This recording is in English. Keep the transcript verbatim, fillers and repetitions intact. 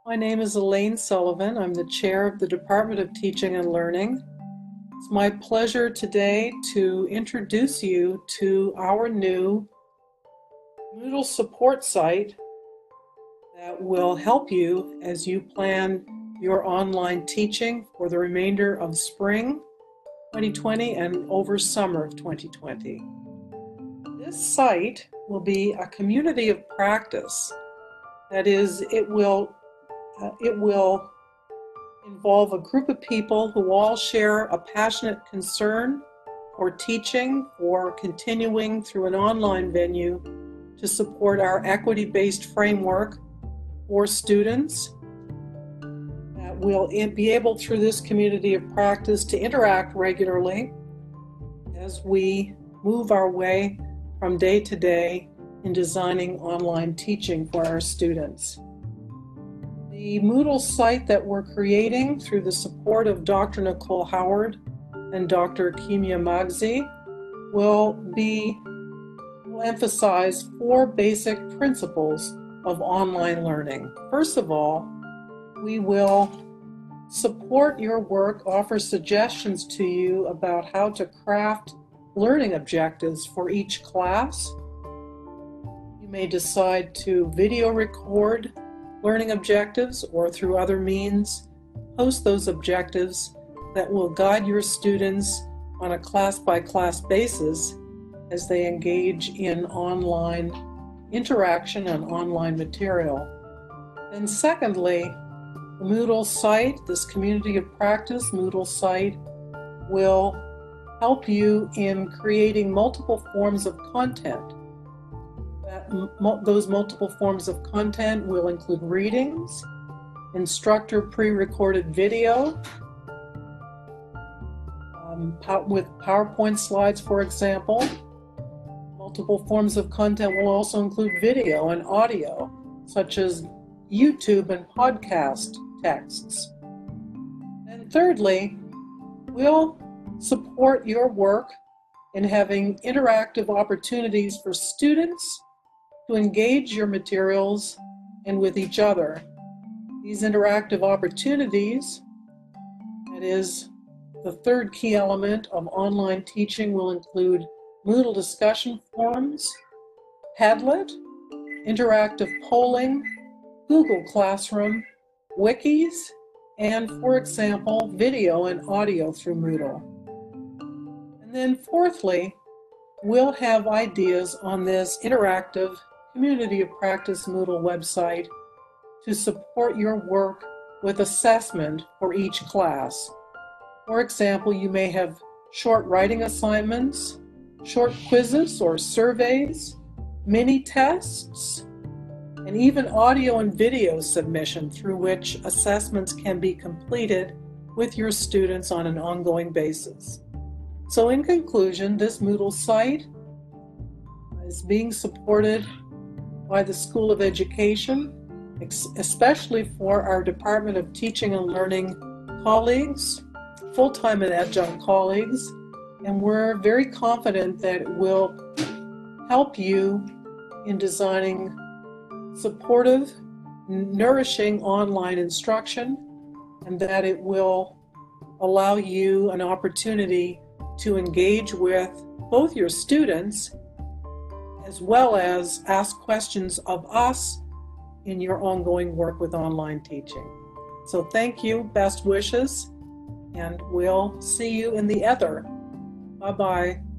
My name is Elaine Sullivan. I'm the chair of the Department of Teaching and Learning. It's my pleasure today to introduce you to our new Moodle support site that will help you as you plan your online teaching for the remainder of spring twenty twenty and over summer of twenty twenty. This site will be a community of practice. That is, it will Uh, it will involve a group of people who all share a passionate concern for teaching or continuing through an online venue to support our equity-based framework for students. That we'll be able through this community of practice to interact regularly as we move our way from day to day in designing online teaching for our students. The Moodle site that we're creating through the support of Doctor Nicole Howard and Doctor Kimia Magzi will be will emphasize four basic principles of online learning. First of all, we will support your work, offer suggestions to you about how to craft learning objectives for each class. You may decide to video record learning objectives or through other means post those objectives that will guide your students on a class-by-class basis as they engage in online interaction and online material. And secondly, the Moodle site, this community of practice Moodle site, will help you in creating multiple forms of content. Those multiple forms of content will include readings, instructor pre-recorded video, um, with PowerPoint slides, for example. Multiple forms of content will also include video and audio, such as YouTube and podcast texts. And thirdly, we'll support your work in having interactive opportunities for students to engage your materials and with each other. These interactive opportunities, that is, the third key element of online teaching, will include Moodle discussion forums, Padlet, interactive polling, Google Classroom, wikis, and, for example, video and audio through Moodle. And then fourthly, we'll have ideas on this interactive community of practice Moodle website to support your work with assessment for each class. For example, you may have short writing assignments, short quizzes or surveys, mini tests, and even audio and video submission through which assessments can be completed with your students on an ongoing basis. So in conclusion, this Moodle site is being supported by the School of Education, especially for our Department of Teaching and Learning colleagues, full-time and adjunct colleagues, and we're very confident that it will help you in designing supportive, nourishing online instruction, and that it will allow you an opportunity to engage with both your students as well as ask questions of us in your ongoing work with online teaching. So thank you, best wishes, and we'll see you in the ether. Bye-bye.